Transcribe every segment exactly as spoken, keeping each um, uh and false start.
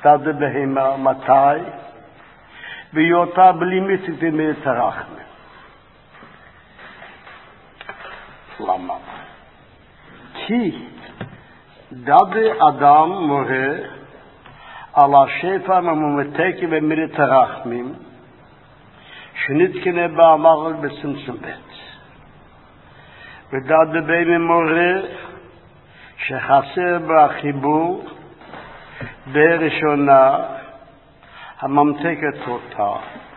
דדה בהמה, מתי? בהיותה בלי מצוות ומידת הרחמים. למה? כי דדה אדם מורה על השפע הממומתקי ומידת הרחמים שנתקנה באמר בצמצום בית. ודדה בהמה מורה שחסר בחיבור בראשונה הממתקת אותה,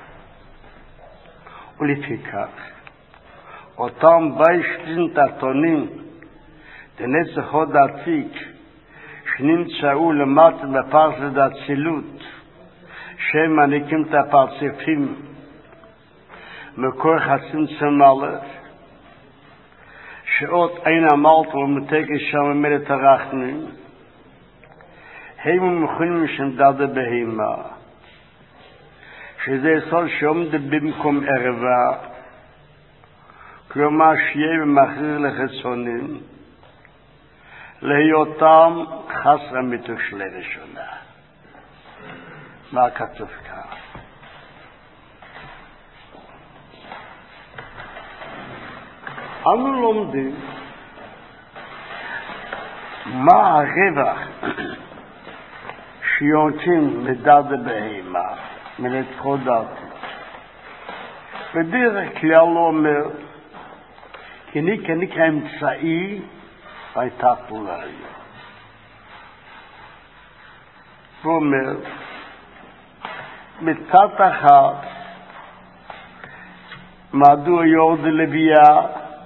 ולפיכך אותם ביישלין תחתונים דנצח הוד עתיק שנמצאו למטה בפרשת האצילות שהם מעניקים את הפרצופים מקור הצמצום א' שעות אין המלט ומתקת שם ומידת הרחמים הם מכונים שם דדה בהמה שזה סול שעומד במקום ערבה כלומר שיהיה במחיר לחיצונים להיותם חסר מתוך של ראשונה. מה כתוב כאן? אנו לומדים מה הרווח שיונקים מדדה בהמה מנצחו דעתי. בדרך כלל לא אומר כי נקרא אמצעי והייתה פולריה. הוא אומר מצד אחת מדוע יורד לביאה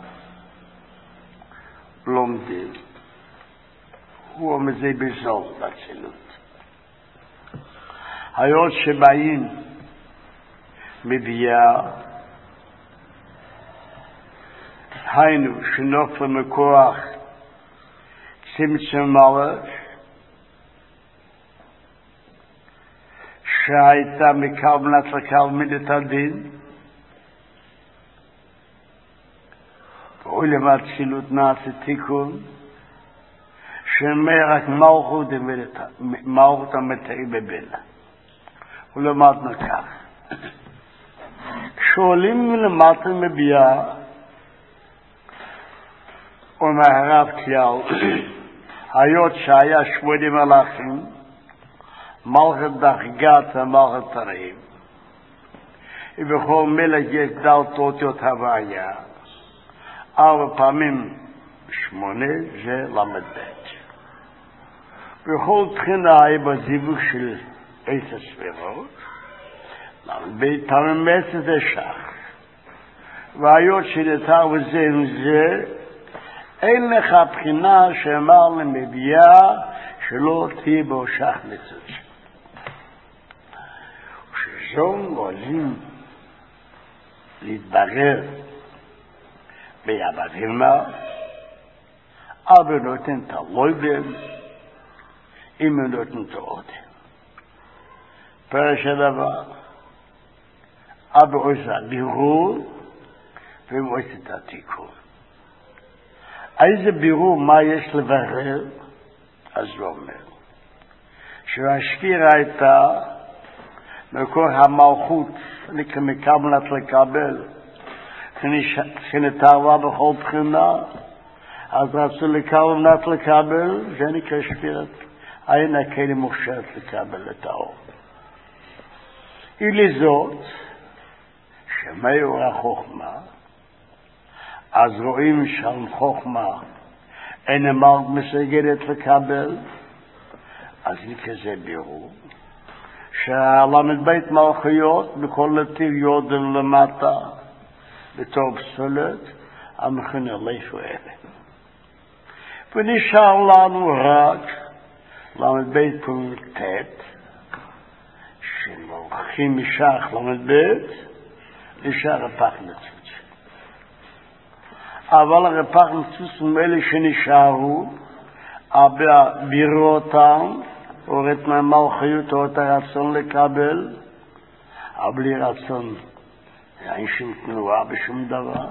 לומדים. הוא אומר זה בזול בצילות. היות שבאים מביאה היינו שנופל מכוח צמצום מלך שהייתה מקבלת לקבל מידת הדין ועולם האצילות נעשה תיקון שמרק מלכות מלכות המתאי בבינה. ולמדנו כך שואלים מלמטה מביאה ומהרב כלל היות שהיה שמונה מלאכים מלכת דרגת ומלכת תרעים ובכל מלך יש דלתות הוויה ארבע פעמים שמונה זה למד בית בכל תחינה היה בזיווג של עשר ספירות למד בית פעמים עשר זה שח והיות שנתר וזה עם זה אין לך בחינה שאמר למביאה שלא תהיה בו שח מצוץ. כשזום עולים להתברר ביבדימה, אבא נותן תלוי בהם, אמא נותן תעודם. פרש הדבר, אבא עושה בירור, והם עושה את התיקון. איזה בירור מה יש לברר? אז הוא אומר שהשקירה הייתה מקור המלכות מקבלת לקבל שנתרבה בכל בחינה אז רצו לקבלת לקבל זה נקרא שקירת אין הכלי מוכשרת לקבל את האור. אלי זאת שמאור החוכמה אז רואים שם חוכמה אין אמרת מסגרת לקבל אז לכזה בירור שהלמד בית מלכויות בכל נתיב יודם למטה בתור פסולת המכנה לישו אלה ונשאר לנו רק למד בית פונקטט שמלכים משך למד בית נשאר הפח נצוץ אבל הרפח מצוסים אלה שנשארו, אבא בירו אותם, הורת מהמלכיות או את הרצון לקבל, אבל בלי רצון, אין שום תנועה בשום דבר.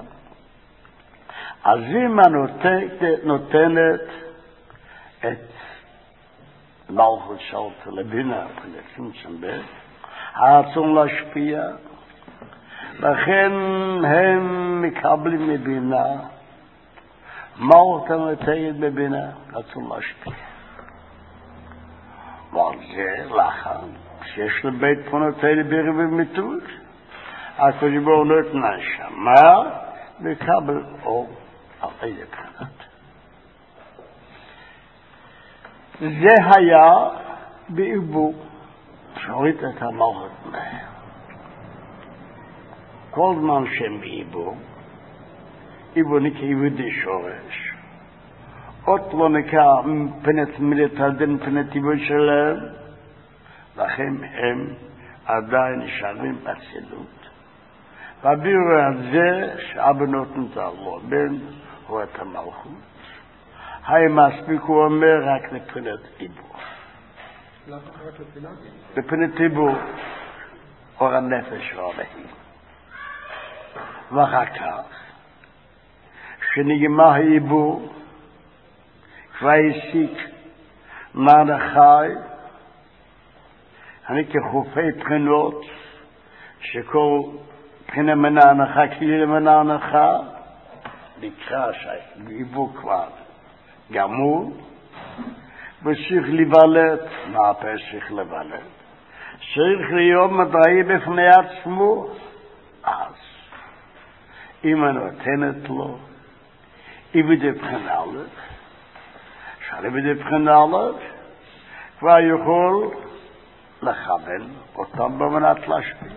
אז אם הנותנת, נותנת את Malchut Schalt Lebina, פנצמצם ב, הרצון להשפיע, לכן הם מקבלים מבינה, מלכות המתגת בבינה, רצון להשפיע. ועל זה לאחר, שיש לבית פונותינו ברבי מיתוג, הקדוש ברוך הוא נותן נשמה, מקבל אור על איזה בחינת. זה היה בעיבור, שורית את המלכות מהם. כל זמן שהם בעיבור, עיבור נקרא עיבודי שורש. עוד לא נקרא מפנת מילת הדין, מפנת עיבור שלהם, לכן הם עדיין נשארים בצילות. והביאו הזה שאבא נותן את הלא בן, הוא את המלכות. היי מספיק הוא אומר רק לפנת עיבור. למה רק לפנת? לפנת עיבור, אור הנפש והלהי. ואחר כך, שנגמר העיבור, כבר הסיק מרדכי, אני כחופי בחינות, שכל בחינה מנה הנחה, כאילו מנה הנחה, נקרא שהעיבור כבר גמור, וצריך לבלט, מה הפה צריך לבלט? צריך להיות מדעי בפני עצמו, אז אם אני נותנת לו, עיבודי בחינה א', שעיבודי בחינה א', כבר יכול לכוון אותם במנת להשפיע.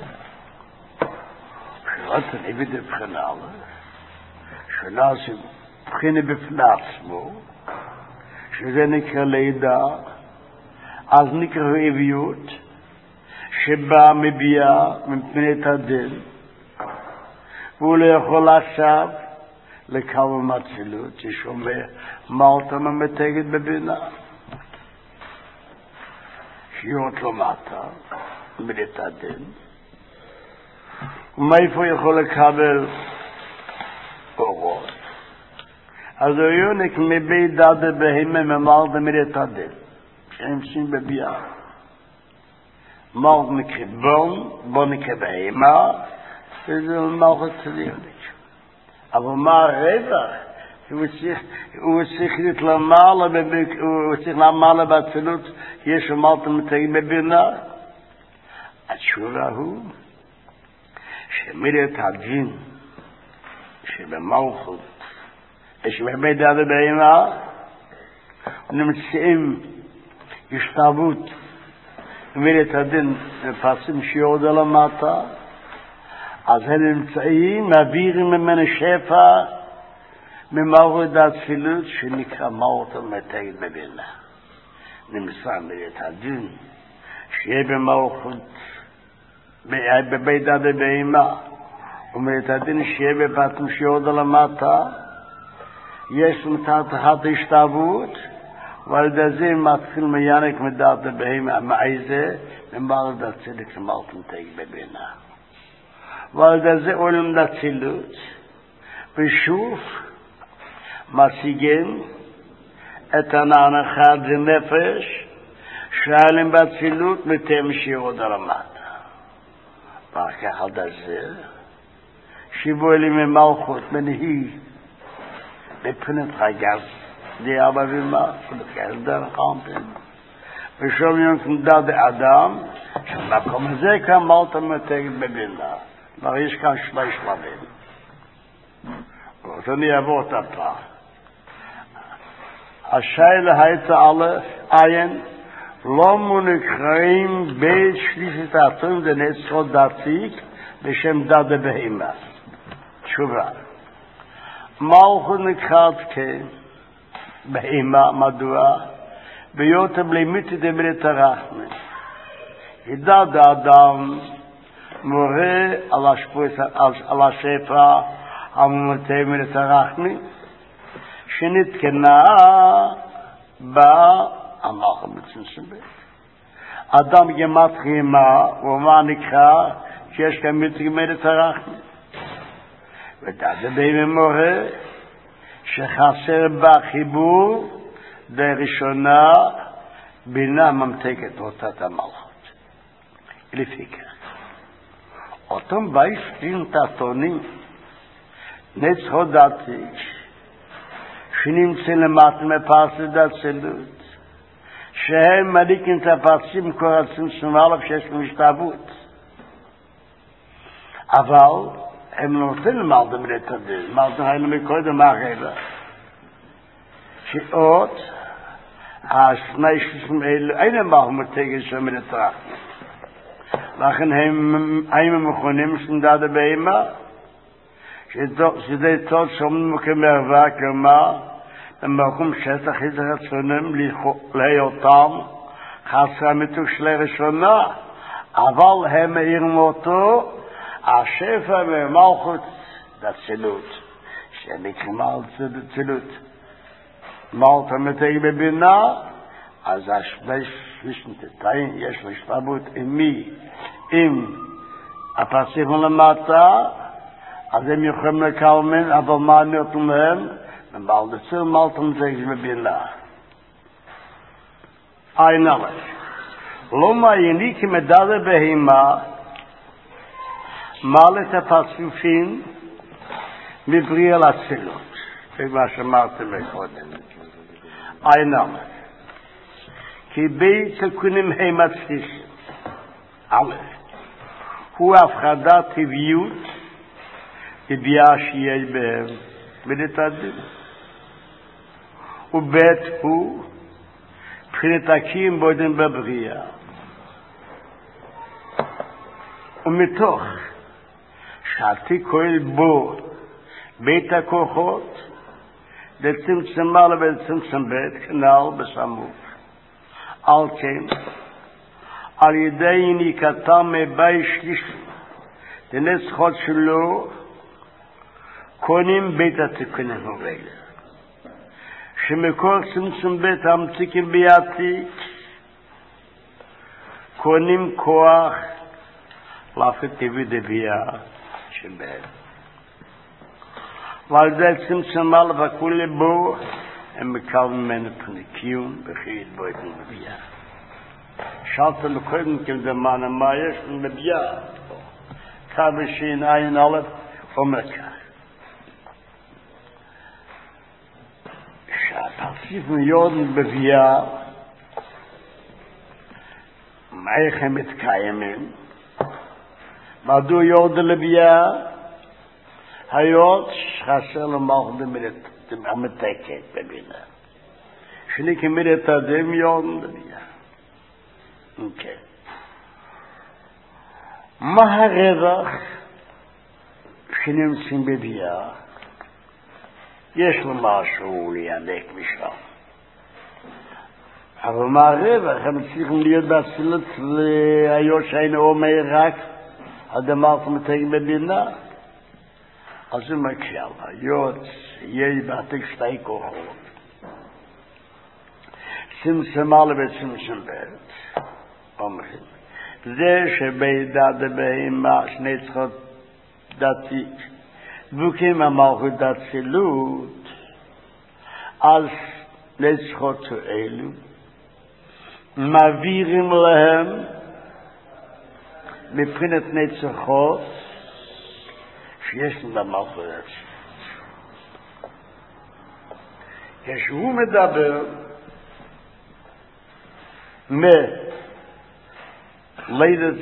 שאלת עיבודי בחינה א', שנעשים בחינה בפני עצמו, שזה נקרא לידה, אז נקרא עביות, שבא מביאה מפני הדין, והוא לא יכול עכשיו לקבל מצילות, ששומע מלכות המתגת בבינה. שיות לו מטה, מפני הדין. ומאיפה יכול לקבל אורות? אז הוא יונק מבית דדה בהימה ממלכות מפני הדין. שהם שים בביאה. מלכות נקרא בון, בון נקרא בהימה, וזה מלכות צדיוניק. אבל מה הרווח? הוא צריך להתלמעלה, הוא צריך למעלה באצילות, יש מלכות המתגת בבינה. התשובה הוא, שמילת הדין, שבמלכות, שבבית דדה בהימה, נמצאים השתלבות, מילת הדין, מפסים שיעוד על המטה, אז הם נמצאים, מעבירים ממנו שפע, ממלכות התפילות, שנקרא מלכות המתגת בבינה. נמצא מילת הדין, שיהיה במלכות, בבית דדה בהימה, ומילת הדין שיהיה בפסים שיעוד על המטה, יש מצד אחת השתלבות, ועל ידי זה מתחיל מיינק מדעת בהימה, המעיזה, ממלכות הצדק למלכות המתגת בבינה. ועל ידי זה עולם דצילות, ושוב משיגים את ההנחה לנפש, שעלים בצילות מתם שיעוד על המטה. ואחר כך על ידי זה, שיבוא אלי ממלכות מנהיג, בפנת חגז, די אבא ומה, ובקלדר חמפן, ושום יונקם דד אדם, שבמקום הזה כאן מלכות המתגת בבינה. כבר יש כאן שני שלבים. אז אני אעבור את הפעם. השאלה הייתה א' עין, לא מונקראים בית שלישת העצום, זה נצרות דתיק, בשם דדה בהימה. תשובה. מלכות נקראת כבהימה, מדוע? ביותם לימיתי דמילת הרחמי. ידע האדם מורה על השפוס, על השפע המומתי מילת הרחמי, שנתקנה בה המלכות מצמצם בית. אדם גמת חימה, ומה נקרא שיש כאן מילת הרחמי. ודדה בהימה מורה שחסר בה חיבור בראשונה בינה ממתקת אותת המלכות. לפיכך, אותם בייסטין תחתונים, נצחו דתי, שנמצא למטה מפרסי דצילות, שהם מליקים את הפרסים קורצים שמאלו שיש משתעבות. אבל הם לא נותנים למלדם לתדל, מלדם היינו מקודם מהרבע. שעוד, השני שלושים אלו, אין להם מתגל שם לתרח. לכן הם היינו מכונים שנדד הבאמה, שזה טוב שומעים כמרווה, כלומר, במקום שטח יצר רצונם להיותם, חסר מתוך שלי ראשונה, אבל הם העירים אותו, השפע ומלכות דצילות, שנקרא דצילות. מלכות המתג בבינה, אז השני שלשנתיים יש להשתלבות עם מי? עם הפרסיפים למטה, אז הם יכולים לקלמן, אבל מה נותנים להם? ובעל דציר מלכות המתג בבינה. אין אלף. לא מעייני כי מדדה בהימה, מעלת הפרצופים מבריאה לצילות. זה מה שאמרתי מקודם. אין אלף. כי בי תקונים הם הצליחים. א', הוא הפחדת טבעיות, טבעה שיש בהם, בנתדים. וב' הוא פרינתקים בודם בבריאה. ומתוך שעתי כהל בו בית הכוחות, לצמצם מעלה ולצמצם בית, כנעל בסמוך. על כן, על ידי יניקתם מבי שלישי, לנצחות שלו, קונים בית התיקונים האלה. שמקור צמצום בית המתיקים ביעתיק, קונים כוח להפך טבעי דבייה שבהם. ועל זה צמצום על וכולי בו, הם מקבלים ממנו פניקיון בחיית בו את נביאה. שאלת מקודם כמדמנה מה יש לנביאה. כמה שאין עין אלף אומר כך. שהפרסיפים יודעים בביאה, איך הם מתקיימים, מדוע יודעים לביאה, היות שחסר למלכות המתקת בבינה. שני כמידת אדם יודעים לביאה. אוקיי. מה הרווח שנמצאים בביאה? יש לו משהו להיענק משם. אבל מה הרווח? הם צריכים להיות באצילות להיות שאין אומר רק אדמה ומתג בבינה. אז הוא מקשה, היות יהיה בעתק שתי כוחות. צמצם על וצמצם בית. אומרים. זה שבידע דבהימה שני צחות דתי, דבוקים המלכות דצילות, אז לצחות אלו, מעבירים להם מבחינת נצחות שיש להם מלכות דצילות. כשהוא מדבר מלידת